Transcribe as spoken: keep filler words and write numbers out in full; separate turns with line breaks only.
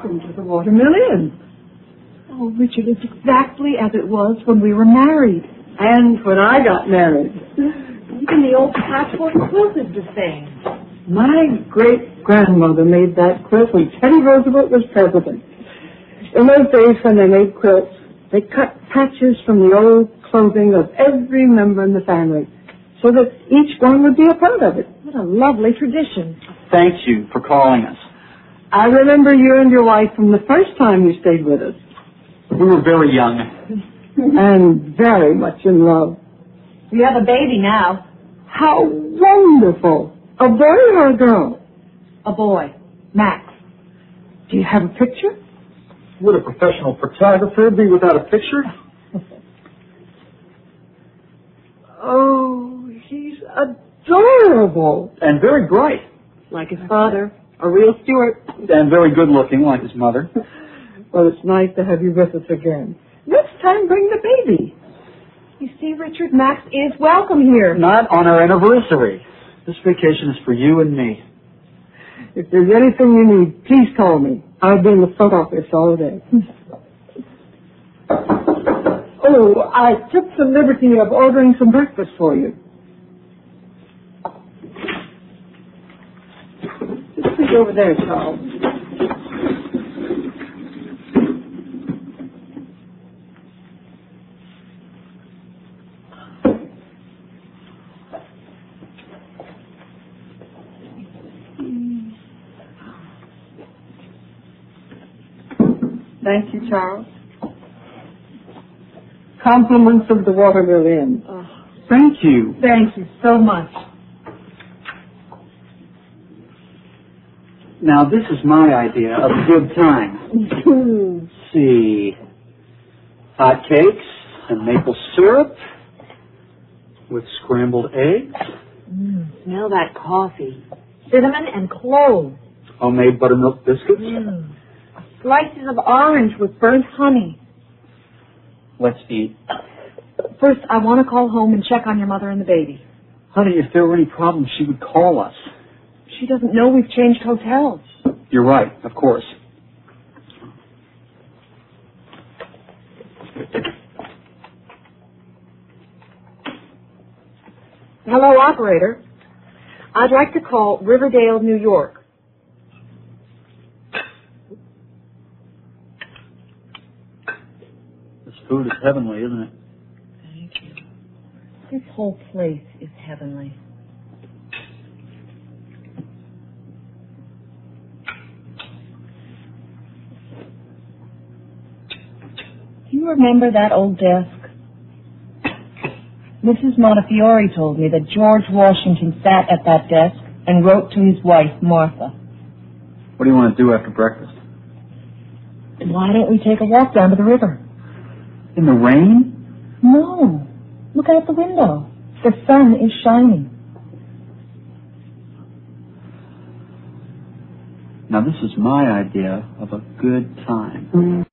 welcome to the Watermill Inn.
Oh, Richard, it's exactly as it was when we were married.
And when I got married.
Even the old patchwork quilt is the same.
My great-grandmother made that quilt when Teddy Roosevelt was president. In those days when they made quilts, they cut patches from the old clothing of every member in the family so that each one would be a part of it.
What a lovely tradition.
Thank you for calling us.
I remember you and your wife from the first time you stayed with us.
We were very young.
And very much in love.
You have a baby now.
How wonderful. A boy or a girl?
A boy. Max.
Do you have a picture?
Would a professional photographer be without a picture?
Oh, he's adorable.
And very bright.
Like his father. A real Stuart.
And very good looking, like his mother.
Well, it's nice to have you with us again. Next time, bring the baby.
You see, Richard, Max is welcome here.
Not on our anniversary. This vacation is for you and me.
If there's anything you need, please call me. I'll be in the front office all day. Oh, I took the liberty of ordering some breakfast for you. Just sit over there, Charles. Thank you, Charles. Compliments of the Watermill Inn.
Oh,
Thank you.
thank you so much.
Now, this is my idea of a good time. Let's see. Hot cakes and maple syrup with scrambled eggs.
Mm, smell that coffee. Cinnamon and cloves.
Homemade buttermilk biscuits.
Mm. Slices of orange with burnt honey.
Let's eat.
First, I want to call home and check on your mother and the baby.
Honey, if there were any problems, she would call us.
She doesn't know we've changed hotels.
You're right, of course.
Hello, operator. I'd like to call Riverdale, New York.
This food is heavenly, isn't it?
Thank you. This whole place is heavenly. Do you remember that old desk? Missus Montefiore told me that George Washington sat at that desk and wrote to his wife, Martha.
What do you want to do after breakfast?
Why don't we take a walk down to the river?
In the rain?
No. Look out the window. The sun is shining.
Now, this is my idea of a good time.